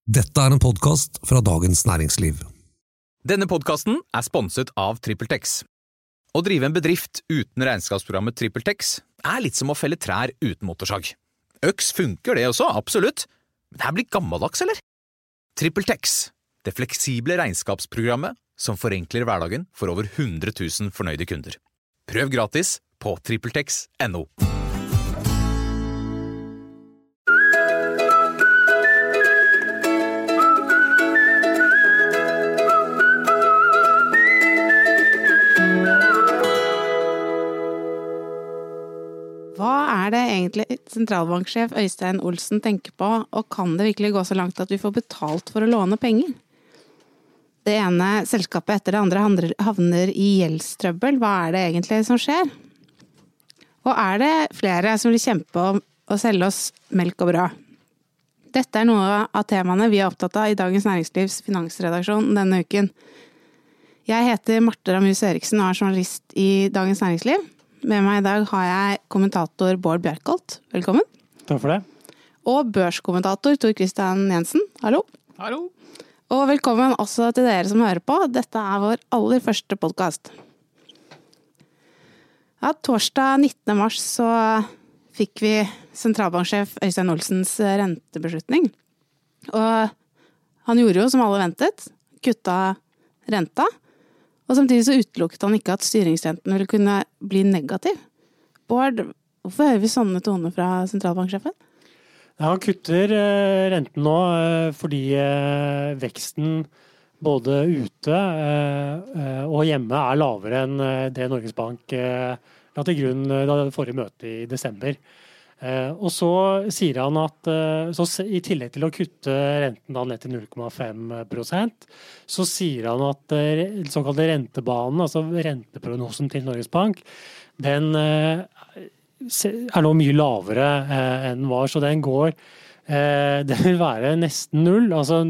Dette en podcast fra Dagens Næringsliv. Denne podcasten sponset av TrippelTex. Å drive en bedrift uten regnskapsprogrammet TrippelTex litt som å felle trær uten motorsag. Øks funker det også, absolutt. Men det her blir gammeldags, eller? TrippelTex, det fleksible regnskapsprogrammet som forenkler hverdagen for over 100 000 fornøyde kunder. Prøv gratis på TrippelTex.no. Hva det egentlig sentralbanksjef Øystein Olsen tenker på, og kan det virkelig gå så langt at vi får betalt for å låne penger? Det ene selskapet etter det andre havner i gjeldstrøbbel. Hva det egentlig som skjer? Og det flere som vil kjempe om å selge oss melk og brød? Dette noe av temaene vi opptatt av i Dagens Næringslivs finansredaksjon denne uken. Jeg heter Marte Ramus Eriksen og journalist i Dagens Næringsliv. Med meg i dag har jeg kommentator Bård Bjerkholt. Velkommen. Takk for det. Og børskommentator Tor Christian Jensen. Hallo. Hallo. Og velkommen også til dere som hører på. Dette vår aller første podcast. Ja, torsdag 19. mars så fikk vi sentralbanksjef Øystein Olsens rentebeslutning. Og han gjorde jo som alle ventet, kutta renta. Og samtidig så utelukket han ikke at styringsrenten ville kunne bli negativ. Bård, hvorfor hører vi sånne toner fra sentralbanksjefen? Ja, han kutter renten nå fordi veksten både ute og hjemme lavere enn det Norges Bank la til grunn da det forrige møte i desember. Og så sier han at i tillegg til å kutte renten da ned til 0,5%, så sier han at såkalte rentebanen, altså renteprognosen til Norges Bank, den nå mye lavere enn var, så den vil være nesten null, altså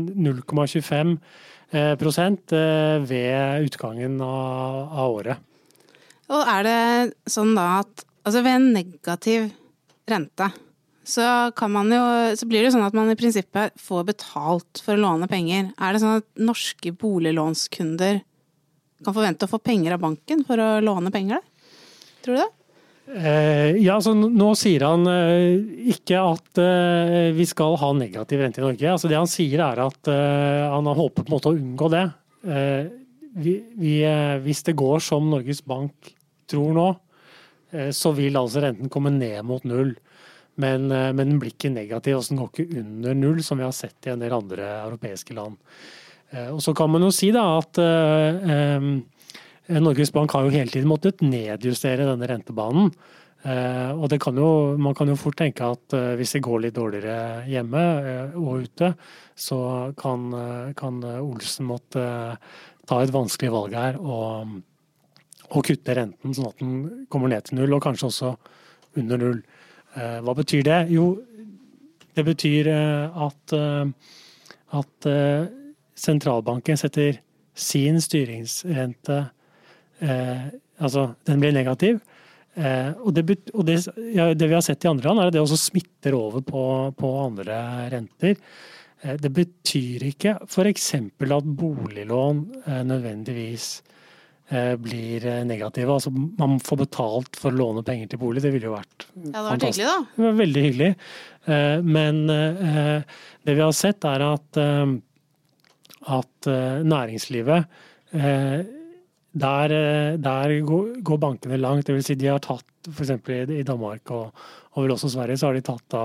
0,25% ved utgangen av året. Og det sånn da at ved en negativ rente, så blir det sånn at man i prinsippet får betalt for å låne penger. Det sånn at norske boliglånskunder kan forvente å få penger av banken for å låne penger? Tror du det? Ja, altså nå sier han ikke at vi skal ha negativ rente i Norge. Altså det han sier at han har håpet på en måte å unngå det. Hvis det går som Norges Bank tror nå, så vil altså renten komme ned mot null. Men den blir ikke negativ, og den går ikke under null, som vi har sett i en del andre europeiske land. Og så kan man jo si da at Norges Bank har jo hele tiden måttet nedjustere denne rentebanen. Og man kan jo fort tenke at hvis det går litt dårligere hjemme og ute, så kan Olsen måtte ta et vanskelig valg her og kutte renten sånn at den kommer ned til null, og kanskje også under null. Hva betyr det? Jo, det betyr at sentralbanken setter sin styringsrente, altså den blir negativ, og det vi har sett i andre land det også smitter over på andre renter. Det betyr ikke for eksempel at boliglån nødvendigvis blir negative. Altså man får betalt for å låne penger til bolig. Det ville jo vært fantastisk. Det var hyggelig da. Det var veldig hyggelig. Men det vi har sett at næringslivet der går bankene langt. Det vil si de har tatt, for eksempel i Danmark og vel også Sverige, så har de tatt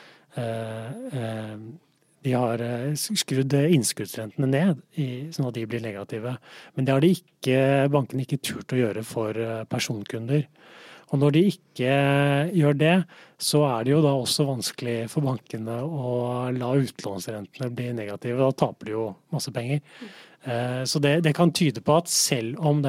de har skrudd innskuddsrentene ned, sånn at de blir negative. Men det har bankene ikke turt å gjøre for personkunder. Og når de ikke gjør det, så det jo da også vanskelig for bankene å la utlånsrentene bli negative. Da taper de jo masse penger. Så det kan tyde på at selv om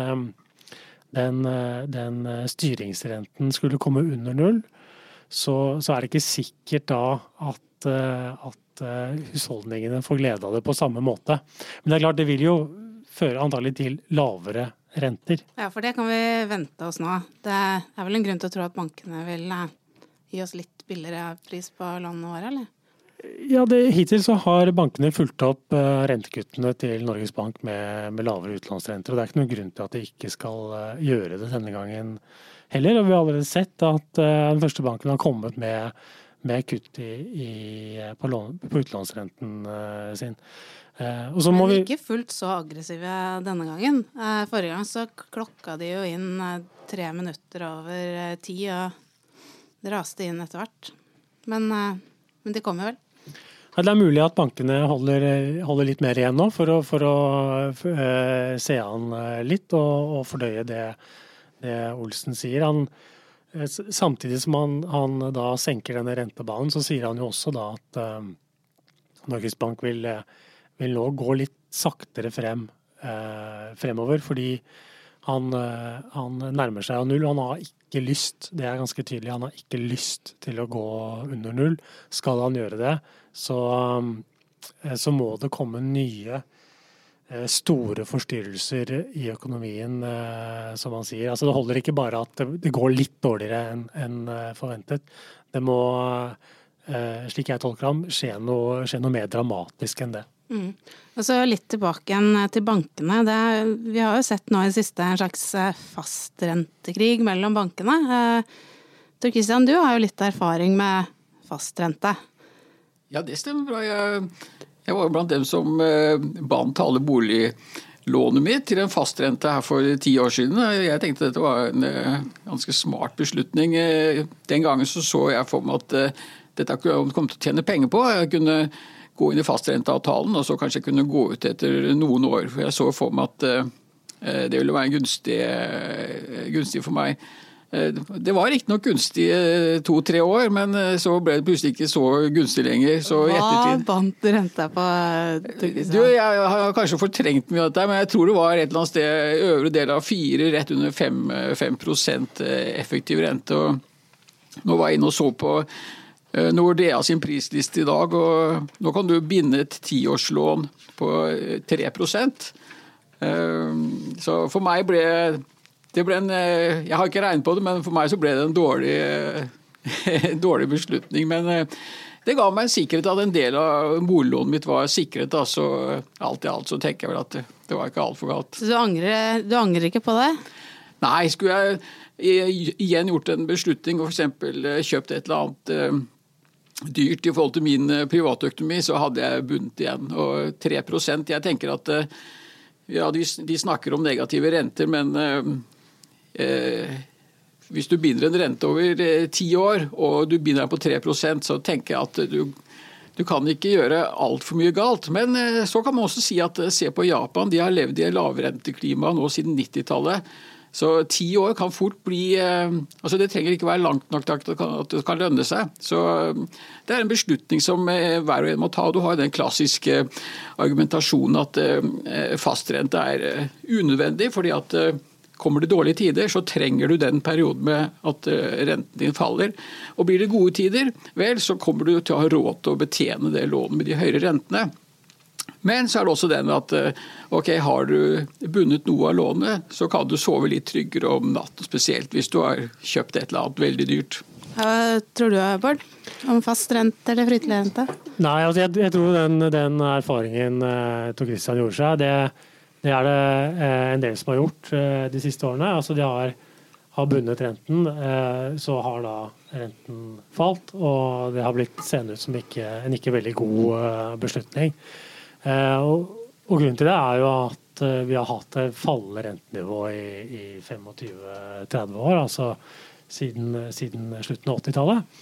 den styringsrenten skulle komme under null, så det ikke sikkert da at husholdningene får glede av det på samme måte. Men det klart, det vil jo føre antagelig til lavere renter. Ja, for det kan vi vente oss nå. Det vel en grunn til å tro at bankene vil gi oss litt billigere pris på lånene våre, eller? Ja, hittil så har bankene fulgt opp rentekuttene til Norges Bank med lavere utlånsrenter, og det ikke noen grunn til at de ikke skal gjøre det denne gangen heller. Og vi har allerede sett at den første banken har kommet med kutt på utlånsrenten sin. Og så må Men ikke fullt så aggressive denne gangen. Forrige gang så klokka de jo inn 3 minutter over 10, og det raste inn etter hvert. Men de kommer vel. Ja, det mulig at bankene holder litt mer igjen nå for å se an litt og fordøye det Olsen sier. Samtidig som han da senker denne rentebanen, så sier han jo også da at Norges Bank vil nå gå litt saktere fremover, fordi han nærmer seg av null. Han har ikke lyst, det ganske tydelig, han har ikke lyst til å gå under null. Skal han gjøre det, så må det komme nye store forstyrrelser i økonomien, som han sier. Altså det holder ikke bare at det går litt dårligere enn forventet. Det må, slik jeg tolker ham, skje noe mer dramatisk enn det. Og så litt tilbake igjen til bankene. Vi har jo sett nå i det siste en slags fastrentekrig mellom bankene. Tor Christian, du har jo litt erfaring med fastrente. Ja, det stemmer bra. Jeg var blant dem som bandt alle boliglånet mitt til en fastrente her for 10 år siden. Jeg tenkte dette var en ganske smart beslutning. Den gangen så jeg for meg at dette kom til å tjene penger på. Jeg kunne gå inn i fastrenteavtalen, og så kanskje jeg kunne gå ut etter noen år. For jeg så for meg at det ville være gunstig for meg. Det var ikke nok gunstig 2-3 år, men så ble det plutselig ikke så gunstig lenger. Så Hva bandt du renta på? Jeg har kanskje fortrengt mye av dette, men jeg tror det var et eller annet sted øvre del av 4, rett under 5% effektiv rente. Og nå var jeg inne og så på Nordea sin prisliste i dag, og nå kan du binde et 10-årslån på 3%. Så for meg ble jeg har ikke regnet på det, men for meg så ble det en dårlig beslutning. Men det ga meg en sikkerhet at en del av boliglånet mitt var sikret. Da, så alt i alt så tenker jeg vel at det var ikke alt for galt. Så du angrer ikke på det? Nei, skulle jeg igjen gjort en beslutning og for eksempel kjøpt et eller annet dyrt i forhold til min privatøkonomi, så hadde jeg bundet igjen. Og 3%, jeg tenker at ja, de snakker om negative renter, men hvis du binder en rente over 10 år, og du binder den på 3%, så tenker jeg at du kan ikke gjøre alt for mye galt. Men så kan man også si at se på Japan, de har levd i lavrenteklima nå siden 90-tallet. Så 10 år kan fort bli, altså det trenger ikke være langt nok til at det kan lønne seg. Så det en beslutning som hver og en må ta. Du har den klassiske argumentasjonen at fastrente unødvendig, fordi at kommer det dårlige tider, så trenger du den perioden med at renten din faller. Og blir det gode tider, vel, så kommer du til å ha råd til å betjene det lånet med de høyere rentene. Men så det også den at ok, har du bundet noe av lånet, så kan du sove litt tryggere om natten, spesielt hvis du har kjøpt et eller annet veldig dyrt. Hva tror du, Bård? Om fast rente eller flytende rente? Nei, altså jeg tror den erfaringen Tor Christian gjorde seg, det det en del som har gjort de siste årene. Altså de har bundet renten, så har da renten falt, og det har blitt seende ut som en ikke veldig god beslutning. Og grunnen til det jo at vi har hatt et fallende rentenivå i 25-30 år, altså siden slutten av 80-tallet.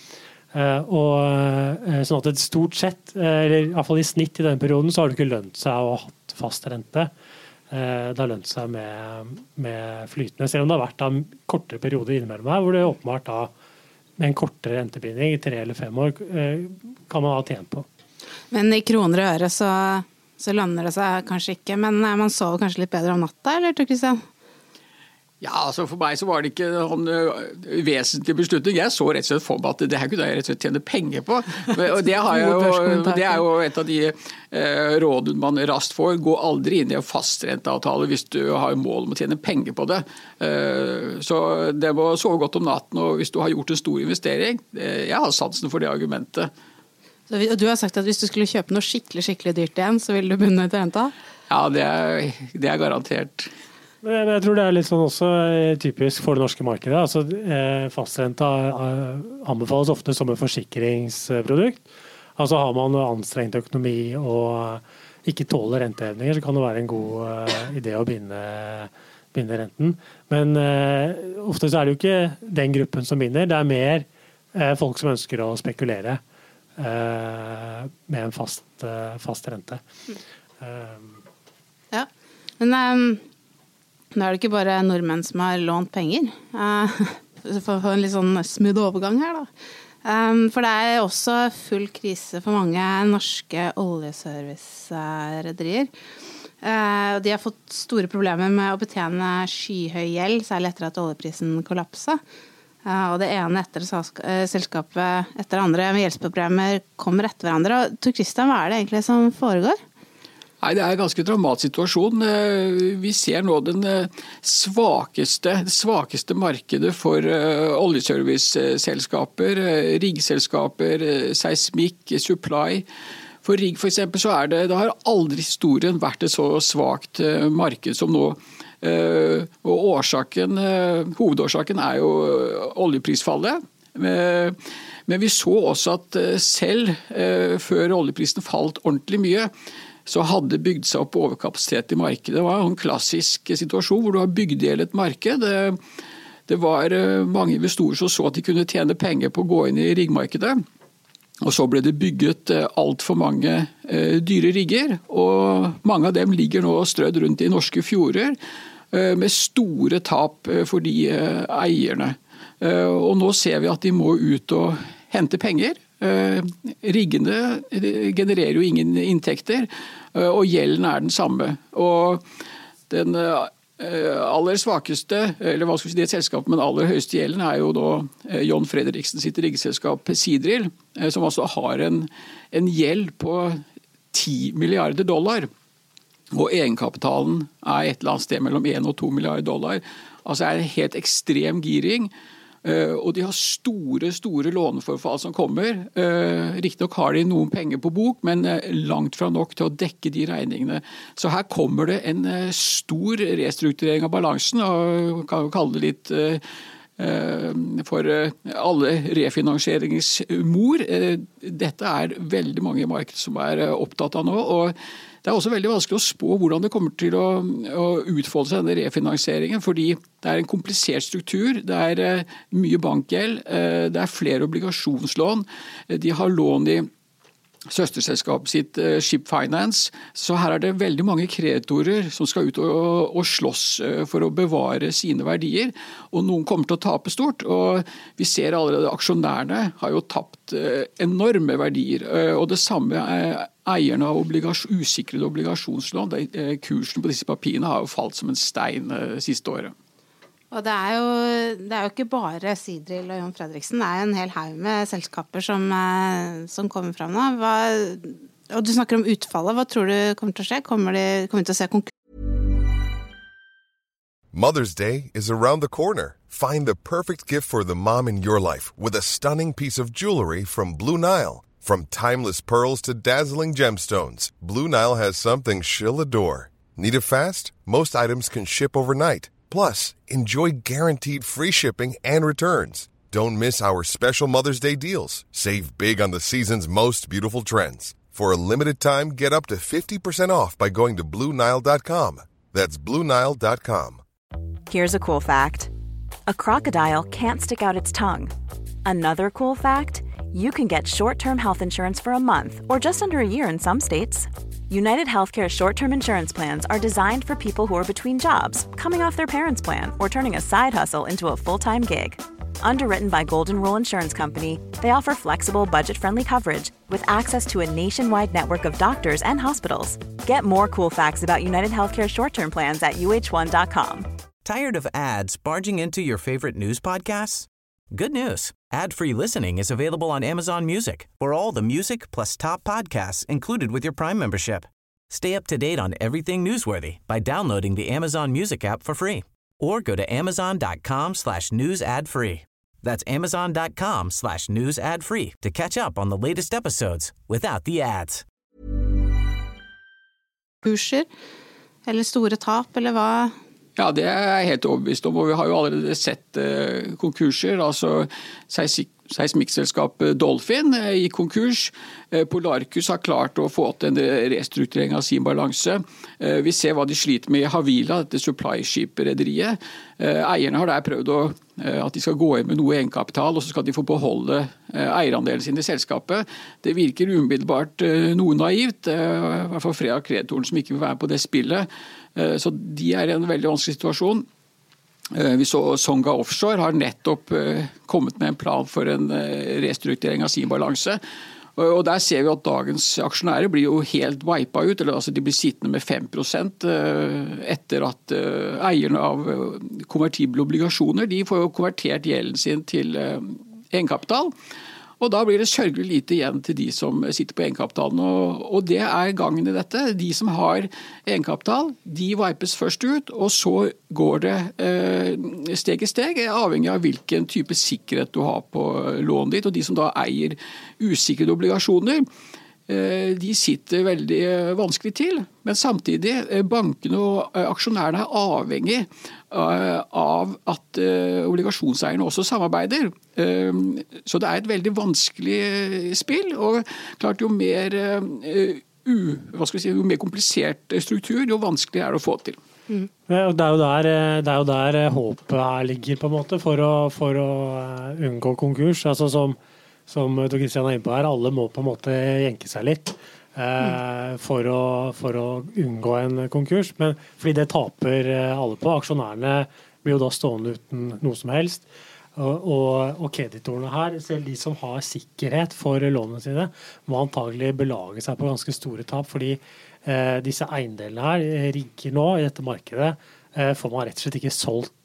Og sånn at det stort sett, eller i hvert fall i snitt i den perioden, så har det ikke lønt seg å ha hatt fast rente. Det har lønt seg med flytende, selv om det har vært en kortere periode innimellom her, hvor det åpenbart da, med en kortere rentebinding i 3 eller 5 år, kan man ha tjent på. Men i kroner og øre så lønner det seg kanskje ikke, men man sover kanskje litt bedre om natta, eller Tor Christian? Ja, altså for meg så var det ikke en vesentlig beslutning. Jeg så rett og slett for meg at det her kunne jeg rett og slett tjene penger på. Og det jo et av de rådene man raskt får. Gå aldri inn i en fastrenteavtale hvis du har mål om å tjene penger på det. Så det må sove godt om natten, og hvis du har gjort en stor investering, jeg har sansen for det argumentet. Så du har sagt at hvis du skulle kjøpe noe skikkelig dyrt igjen, så ville du bundet til renta? Ja, det er garantert. Men jeg tror det litt sånn også typisk for det norske markedet. Altså, fastrenta anbefales ofte som et forsikringsprodukt. Altså har man anstrengt økonomi og ikke tåler rentehevninger, så kan det være en god idé å binde renten. Men ofte så det jo ikke den gruppen som binder, det mer folk som ønsker å spekulere med en fast rente. Ja, men nå det ikke bare nordmenn som har lånt penger. For å få en litt sånn smooth overgang her da. For det også full krise for mange norske oljeservice-rederier. De har fått store problemer med å betjene skyhøy gjeld, særlig etter at oljeprisen kollapset. Og det ene etter selskapet etter andre med gjeldsproblemer kommer etter hverandre. Og Tor Christian, hva det egentlig som foregår? Nei, det en ganske dramatisk situasjon. Vi ser nå det svakeste markedet for oljeservice-selskaper, riggselskaper, seismikk, supply. For rigg for eksempel så det har aldri i historien vært et så svakt marked som nå. Og hovedårsaken jo oljeprisfallet. Men vi så også at selv før oljeprisen falt ordentlig mye, så hadde bygd seg opp overkapasitet i markedet. Det var en klassisk situasjon hvor du har bygd i et marked. Det var mange investorer som så at de kunne tjene penger på å gå inn i riggmarkedet. Og så ble det bygget alt for mange dyre rigger, og mange av dem ligger nå strødd rundt i norske fjorder med store tap for de eierne. Og nå ser vi at de må ut og hente penger. Riggene genererer jo ingen inntekter, og gjelden den samme. Og den aller svakeste, eller hva skal vi si, det selskapet med den aller høyeste gjelden jo da John Fredriksen sitt riggselskap Seadrill, som altså har en gjeld på $10 milliarder. Og egenkapitalen et eller annet sted mellom $1 og $2 milliarder. Altså en helt ekstrem giring. Og de har store låneforfall som kommer. Riktignok har de noen penger på bok, men langt fra nok til å dekke de regningene. Så her kommer det en stor restrukturering av balansen, og kan jo kalle det litt for alle refinansieringsmor. Dette veldig mange i markedet som opptatt av nå, og det også veldig vanskelig å spå hvordan det kommer til å utfolde seg denne refinansieringen, fordi det en komplisert struktur, det mye bankgjeld, det flere obligasjonslån, de har lån i søsterselskapet sitt Ship Finance, så her det veldig mange kreditorer som skal ut og slåss for å bevare sine verdier, og noen kommer til å tape stort, og vi ser allerede aksjonærene har jo tapt enorme verdier, og det samme eierne av usikrede obligasjonslån, kursen på disse papirene har jo falt som en stein siste året. Og det jo ikke bare Seadrill og John Fredriksen, det en hel haug med selskaper som kommer frem nå. Og du snakker om utfallet, hva tror du kommer til å skje? Kommer vi til å se konkurs? Mother's Day is around the corner. Find the perfect gift for the mom in your life with a stunning piece of jewelry from Blue Nile. From timeless pearls to dazzling gemstones, Blue Nile has something she'll adore. Need it fast? Most items can ship overnight. Plus, enjoy guaranteed free shipping and returns. Don't miss our special Mother's Day deals. Save big on the season's most beautiful trends. For a limited time, get up to 50% off by going to BlueNile.com. That's BlueNile.com. Here's a cool fact. A crocodile can't stick out its tongue. Another cool fact, you can get short-term health insurance for a month or just under a year in some states. United Healthcare short-term insurance plans are designed for people who are between jobs, coming off their parents' plan, or turning a side hustle into a full-time gig. Underwritten by Golden Rule Insurance Company, they offer flexible, budget-friendly coverage with access to a nationwide network of doctors and hospitals. Get more cool facts about United Healthcare short-term plans at uh1.com. Tired of ads barging into your favorite news podcasts? Good news. Ad-free listening is available on Amazon Music for all the music plus top podcasts included with your Prime membership. Stay up to date on everything newsworthy by downloading the Amazon Music app for free or go to amazon.com/news ad free. That's amazon.com/news ad free to catch up on the latest episodes without the ads. Kurser, eller store tap, eller hva? Ja, det er jeg helt overbevist om, og vi har jo allerede sett konkurser, altså seismikkselskapet Dolphin gikk konkurs. Polarcus har klart å få til en restrukturering av sin balanse. Vi ser hva de sliter med i Havila, dette supply-ship-rederiet. Eierne har der prøvd at de skal gå inn med noe egenkapital, og så skal de få beholde eierandelen sin i selskapet. Det virker umiddelbart noe naivt, i hvert fall flere av kreditoren som ikke vil være på det spillet. Så de er i en veldig vanskelig situasjon. Vi så Songa Offshore har nettopp kommet med en plan for en restrukturering av sin balanse. Og der ser vi at dagens aksjonærer blir jo helt wipa ut, eller altså de blir sittende med 5% etter at eierne av konvertible obligasjoner, de får jo konvertert gjelden sin til egenkapital. Og da blir det sørgelig lite igjen til de som sitter på egenkapitalen, og det er gangen i dette. De som har egenkapital, de vipes først ut, og så går det steg i steg, avhengig av hvilken type sikkerhet du har på lånet ditt, og de som da eier usikrede obligasjoner, de sitter veldig vanskelig til, men samtidig bankene og aksjonærene er avhengig av at obligasjonseierne også samarbeider. Så det er et veldig vanskelig spill, og klart jo mer jo mer komplisert struktur, jo vanskeligere er det å få til. Det er jo der håpet her ligger på en måte for å unngå konkurs, altså som Tor Christian er inne på her, alle må på en måte jenke seg litt for å unngå en konkurs, men fordi det taper alle på. Aksjonærene blir jo da stående uten noe som helst, og kreditorene her, selv de som har sikkerhet for lånene sine, må antagelig belage seg på ganske store tap, fordi disse eiendelene her rigger nå i dette markedet, får man rett og slett ikke solgt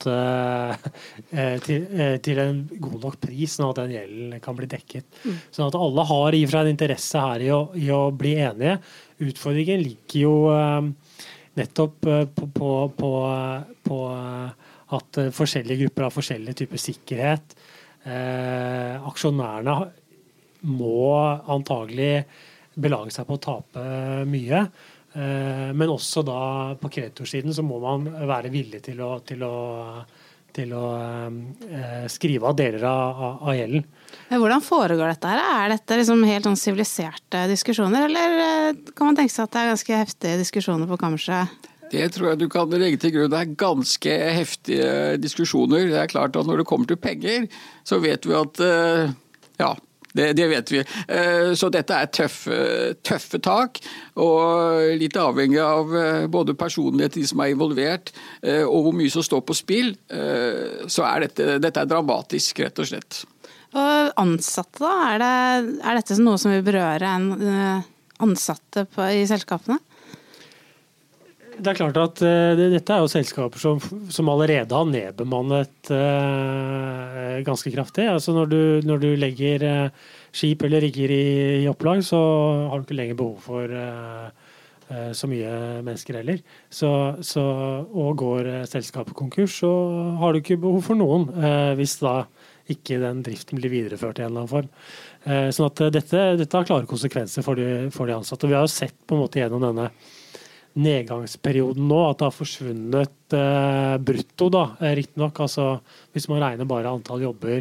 til en god nok pris nå at den gjelden kan bli dekket. Sånn at alle har i og for seg en interesse her i å bli enige. Utfordringen ligger jo nettopp på at forskjellige grupper har forskjellige typer sikkerhet. Aksjonærene må antagelig belage seg på å tape mye. Men også da på kreditorsiden så må man være villig til å skrive av deler av gjelden. Hvordan foregår dette her? Er dette liksom helt sånn siviliserte diskusjoner, eller kan man tenke seg at det er ganske heftige diskusjoner på kammerset? Det tror jeg du kan legge til grunn. Det er ganske heftige diskusjoner. Det er klart at når det kommer til penger, så vet vi at det vet vi. Så dette er tøffe tak, og litt avhengig av både personlighet, de som er involvert, og hvor mye som står på spill, så er dette er dramatisk, rett og slett. Og ansatte da? Er dette noe som vil berøre ansatte i selskapene? Det er klart at dette er jo selskaper som allerede har nedbemannet ganske kraftig. Altså når du legger skip eller rigger i opplag, så har du ikke lenger behov for så mye mennesker heller. Og går selskapet konkurs, så har du ikke behov for noen, hvis da ikke den driften blir videreført i en eller annen form. Sånn at dette har klare konsekvenser for de ansatte. Og vi har jo sett på en måte gjennom denne nedgangsperioden nå, at det har forsvunnet brutto da, riktig nok. Altså, hvis man regner bare antall jobber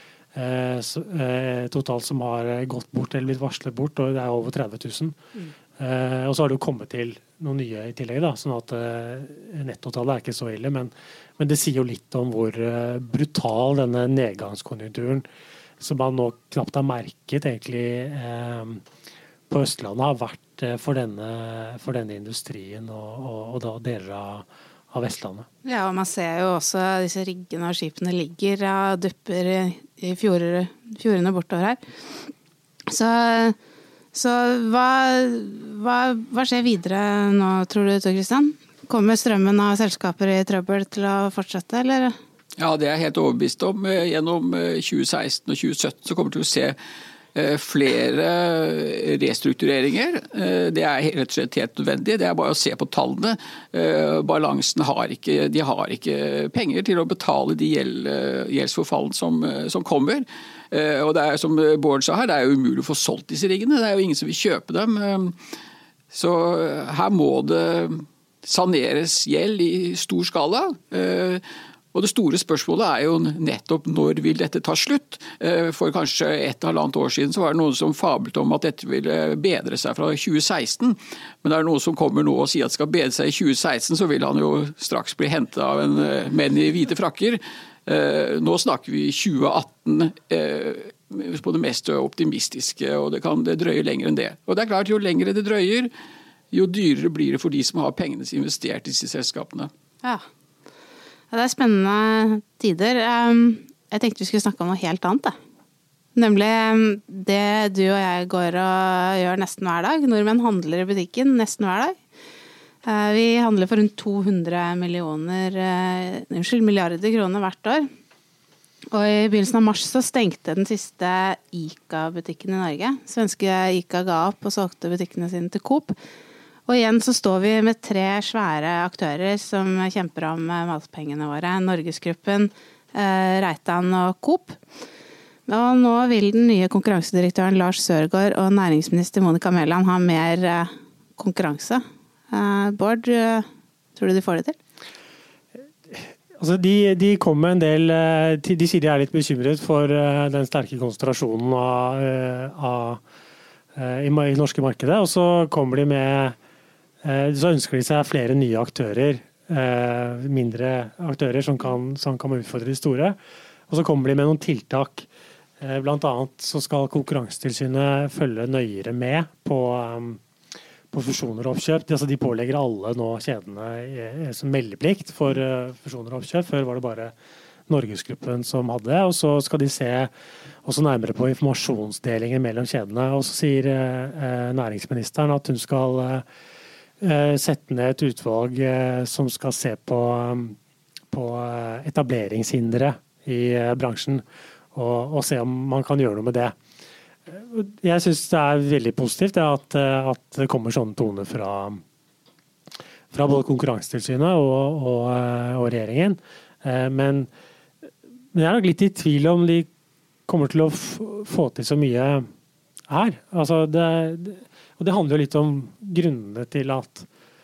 totalt som har gått bort eller blitt varslet bort, og det er over 30 000. Og så har det jo kommet til noen nye i tillegg, da, sånn at nettotallet er ikke så ille, men det sier jo litt om hvor brutal denne nedgangskonjunkturen, som man nå knapt har merket egentlig på Østlandet, har vært for denne industrien og da deler av Vestlandet. Ja, og man ser jo også disse riggene og skipene ligger og dupper i fjordene bortover her. Så hva skjer videre nå, tror du, Tor Christian? Kommer strømmen av selskaper i trøbbel til å fortsette, eller? Ja, det er jeg helt overbevist om. Gjennom 2016 og 2017 så kommer vi til å se flere restruktureringer. Det rett og slett helt nødvendig. Det bare å se på tallene. Balansen de har ikke penger til å betale de gjeldsforfallen som kommer. Og det som Bård sa her, det jo umulig å få solgt disse riggene. Det jo ingen som vil kjøpe dem. Så her må det saneres gjeld i stor skala. Og det store spørsmålet jo nettopp når vil dette ta slutt. For kanskje 1,5 år siden så var det noen som fablet om at dette ville bedre seg fra 2016. Men det noen som kommer nå og sier at det skal bedre seg i 2016, så vil han jo straks bli hentet av en menn i hvite frakker. Nå snakker vi 2018 på det mest optimistiske, og det drøyer lenger enn det. Og det klart, jo lengre det drøyer, jo dyrere blir det for de som har pengene investert i disse selskapene. Ja, det spennende tider. Jeg tenkte vi skulle snakke om noe helt annet. Nemlig det du og jeg går og gjør nesten hver dag. Nordmenn handler i butikken nesten hver dag. Vi handler for rundt 200 milliarder kroner hvert år. Og i begynnelsen av mars så stengte den siste ICA-butikken i Norge. Svenske ICA ga opp og solgte butikkene sine til Coop. Og igjen så står vi med 3 svære aktører som kjemper om matpengene våre. Norgesgruppen, Reitan og Coop. Og nå vil den nye konkurransedirektøren Lars Søgaard og næringsminister Monica Mæland ha mer konkurranse. Bård, tror du de får det til? Altså de kom med en del, de sier de litt bekymret for den sterke konsentrasjonen i norske markedet, og så kommer de med så ønsker de seg flere nye aktører, mindre aktører som kan utfordre de store. Og så kommer de med noen tiltak. Blant annet så skal Konkurransetilsynet følge nøyere med på fusjoner og oppkjøp. Altså de pålegger alle nå kjedene som meldeplikt for fusjoner og oppkjøp. Før var det bare Norgesgruppen som hadde det. Og så skal de se også nærmere på informasjonsdelingen mellom kjedene. Og så sier næringsministeren at hun skal sette ned et utvalg som skal se på etableringshindre i bransjen og se om man kan gjøre noe med det. Jeg synes det veldig positivt at det kommer sånne toner fra både Konkurransetilsynet og regjeringen. Men jeg nok litt i tvil om de kommer til å få til så mye her. Altså og det handler jo litt om grunnene til at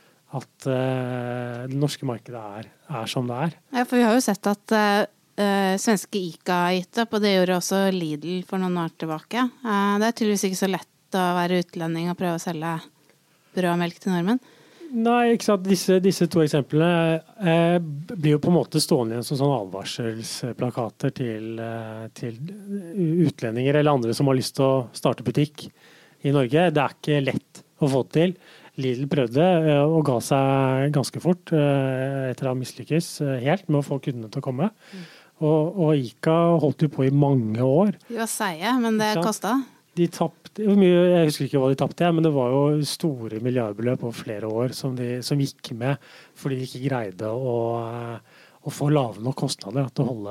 det norske markedet som det er. Ja, for vi har jo sett at svenske ICA har gitt opp, og det gjorde også Lidl for noen år tilbake. Det tydeligvis ikke så lett å være utlending og prøve å selge brød og melk til nordmenn. Nei, ikke sant. Disse 2 eksemplene blir jo på en måte stående igjen som sånne advarselsplakater til utlendinger eller andre som har lyst til å starte butikk i Norge. Det ikke lett å få til. Lidl prøvde og ga seg ganske fort etter å ha mislykkes helt med å få kundene til å komme. Og ICA holdt jo på i mange år. De var seige, men det kostet. De tappte, jeg husker ikke hva de tappte, men det var jo store milliardbeløp over flere år som gikk med fordi de ikke greide å få lave nok kostnader til å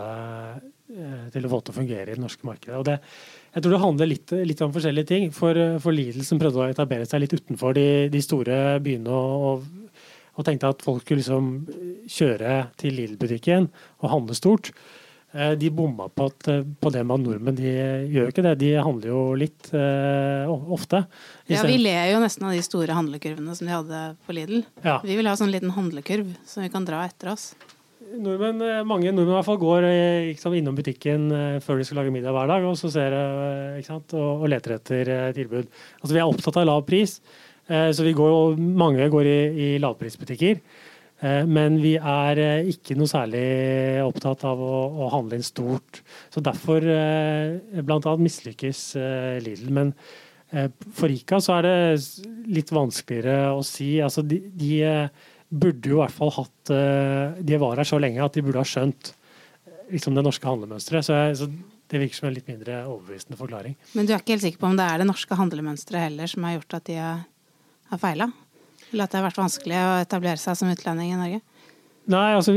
få til å fungere i det norske markedet. Og jeg tror det handler litt om forskjellige ting. For Lidl som prøvde å etablere seg litt utenfor de store byene og tenkte at folk skulle liksom kjøre til Lidl-butikken og handle stort. De bomma på det med nordmenn. De gjør ikke det. De handler jo litt ofte. Ja, vi ler jo nesten av de store handlekurvene som de hadde på Lidl. Ja. Vi vil ha sånn liten handlekurv som vi kan dra etter oss. Mange nordmenn i hvert fall går innom butikken før de skal lage middag hver dag, og så ser og leter etter tilbud. Altså, vi opptatt av lav pris, så mange går i lavprisbutikker, men vi ikke noe særlig opptatt av å handle inn stort. Så derfor blant annet mislykkes Lidl, men for ICA så det litt vanskeligere å si. Altså, de burde jo i hvert fall de var her så lenge at de burde ha skjønt liksom det norske handlemønstret. Så det virker som en litt mindre overbevisende forklaring. Men du ikke helt sikker på om det det norske handlemønstret heller som har gjort at de har feilet? Eller at det har vært vanskelig å etablere seg som utlending i Norge? Nei, altså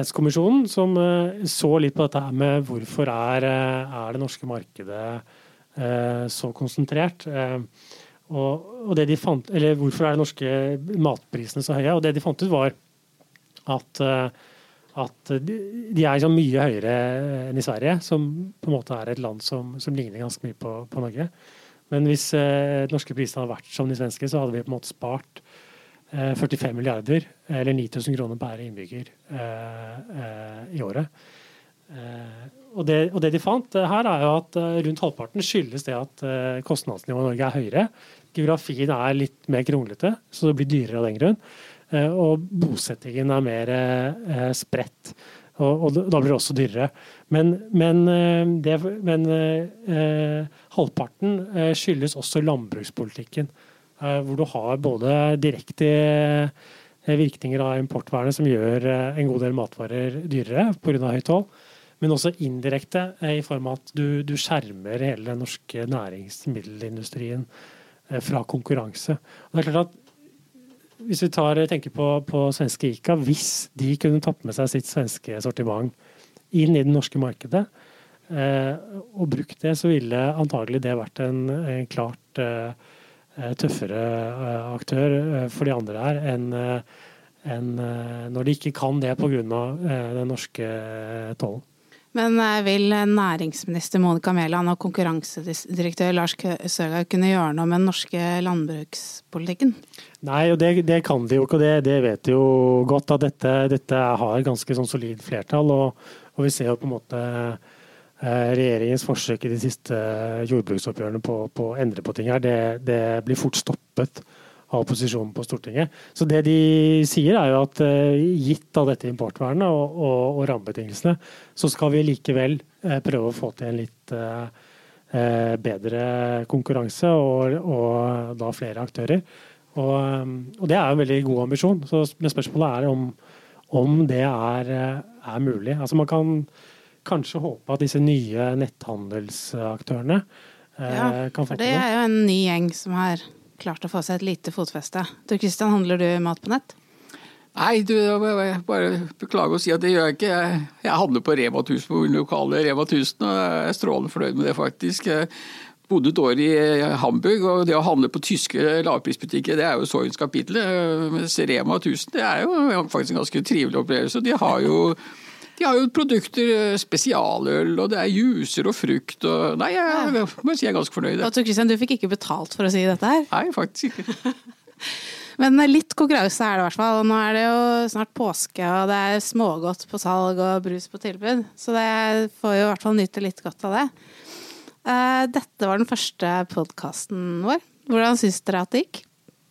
Produktivitetskommisjonen som så litt på dette her med hvorfor det norske markedet så konsentrert. Og det de fant, eller hvorfor det norske matprisene så høye? Og det de fant ut var at de liksom mye høyere enn i Sverige, som på en måte et land som ligner ganske mye på Norge. Men hvis norske prisene hadde vært som de svenske, så hadde vi på en måte spart 45 milliarder, eller 9.000 kroner per innbygger i året. Og det de fant her jo at rundt halvparten skyldes det at kostnadsnivået i Norge høyere. Geografien litt mer kronglete, så det blir dyrere av den grunn. Og bosettingen mer spredt, og da blir det også dyrere. Men halvparten skyldes også landbrukspolitikken, hvor du har både direkte virkninger av importvernet som gjør en god del matvarer dyrere på grunn av høyt toll, men også indirekte i form av at du skjermer hele den norske næringsmiddelindustrien fra konkurranse. Og det klart at hvis vi tenker på svenske ICA, hvis de kunne tatt med seg sitt svenske sortiment inn i det norske markedet og brukt det, så ville antagelig det vært en klart tøffere aktør for de andre her enn når de ikke kan det på grunn av den norske tollen. Men vil næringsminister Monica Mæland og konkurransedirektør Lars Søgaard kunne gjøre noe med den norske landbrukspolitikken? Nei, og det kan de jo ikke, og det vet de jo godt at dette har ganske sånn solid flertall, og vi ser jo på en måte regjeringens forsøk i de siste jordbruksoppgjørene på å endre på ting her, det blir fort stoppet av opposisjonen på Stortinget. Så det de sier jo at gitt av dette importvernet og rammebetingelsene, så skal vi likevel prøve å få til en litt bedre konkurranse og da flere aktører. Og det en veldig god ambisjon. Så spørsmålet om det mulig. Altså man kan kanskje håpe at disse nye netthandelsaktørene kan få til det. Det jo en ny gjeng som har klart å få seg et lite fotfeste. Du, Kristian, handler du mat på nett? Nei, jeg bare beklager å si at det gjør jeg ikke. Jeg handler på Rema 1000, på lokale Rema 1000, og jeg strålende fornøyd med det faktisk. Jeg bodde et år i Hamburg, og det å handle på tyske lavprisbutikker, det jo sorgens kapittel. Mens Rema 1000, det jo faktisk en ganske trivelig opplevelse. De har jo produkter, spesialøl, og det juicer og frukt. Og, nei, jeg må si jeg ganske fornøyd. Og så, Kristian, du fikk ikke betalt for å si dette her? Nei, faktisk ikke. Men litt konkurranse det i hvert fall. Nå det jo snart påske, og det smågodt på salg og brus på tilbud. Så det får jo i hvert fall nyte litt godt av det. Dette var den første podcasten vår. Hvordan synes dere at det gikk?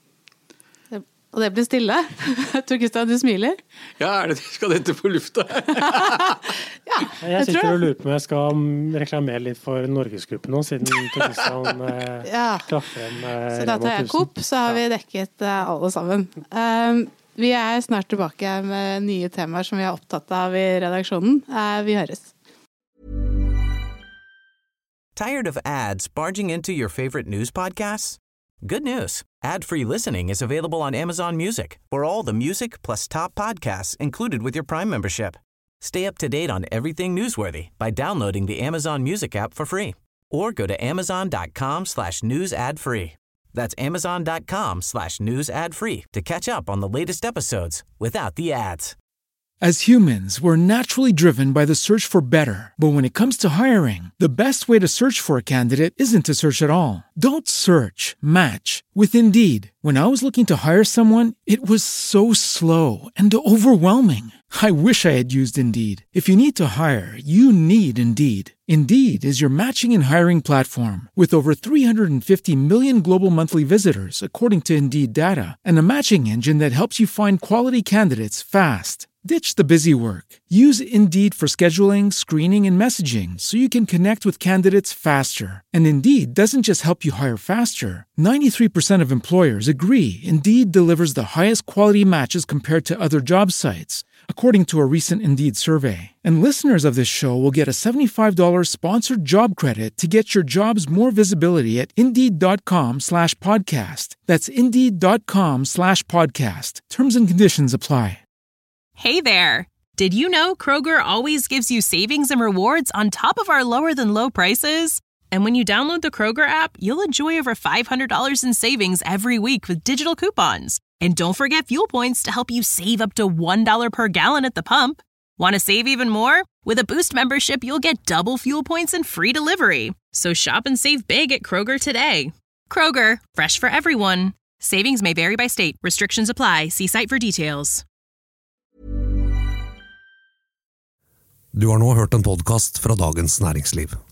Og det ble stille. Tor Kristian, du smiler. Ja, skal dette på lufta? Ja, jeg sitter og lurer på om jeg skal reklamere litt for Norgesgruppen nå, siden Tor Kristian traff frem Så da tar jeg kopp, så har vi dekket alle sammen. Vi snart tilbake med nye temaer som vi opptatt av i redaksjonen. Vi høres. Tired of ads barging into your favorite news podcasts? Good news. Ad-free listening is available on Amazon Music for all the music plus top podcasts included with your Prime membership. Stay up to date on everything newsworthy by downloading the Amazon Music app for free or go to amazon.com/news ad free. That's amazon.com/news ad free to catch up on the latest episodes without the ads. As humans, we're naturally driven by the search for better. But when it comes to hiring, the best way to search for a candidate isn't to search at all. Don't search, match with Indeed. When I was looking to hire someone, it was so slow and overwhelming. I wish I had used Indeed. If you need to hire, you need Indeed. Indeed is your matching and hiring platform with over 350 million global monthly visitors, according to Indeed data, and a matching engine that helps you find quality candidates fast. Ditch the busy work. Use Indeed for scheduling, screening, and messaging so you can connect with candidates faster. And Indeed doesn't just help you hire faster. 93% of employers agree Indeed delivers the highest quality matches compared to other job sites, according to a recent Indeed survey. And listeners of this show will get a $75 sponsored job credit to get your jobs more visibility at Indeed.com/podcast. That's Indeed.com/podcast. Terms and conditions apply. Hey there! Did you know Kroger always gives you savings and rewards on top of our lower-than-low prices? And when you download the Kroger app, you'll enjoy over $500 in savings every week with digital coupons. And don't forget fuel points to help you save up to $1 per gallon at the pump. Want to save even more? With a Boost membership, you'll get double fuel points and free delivery. So shop and save big at Kroger today. Kroger, fresh for everyone. Savings may vary by state. Restrictions apply. See site for details. Du har nå hørt en podcast fra Dagens Næringsliv.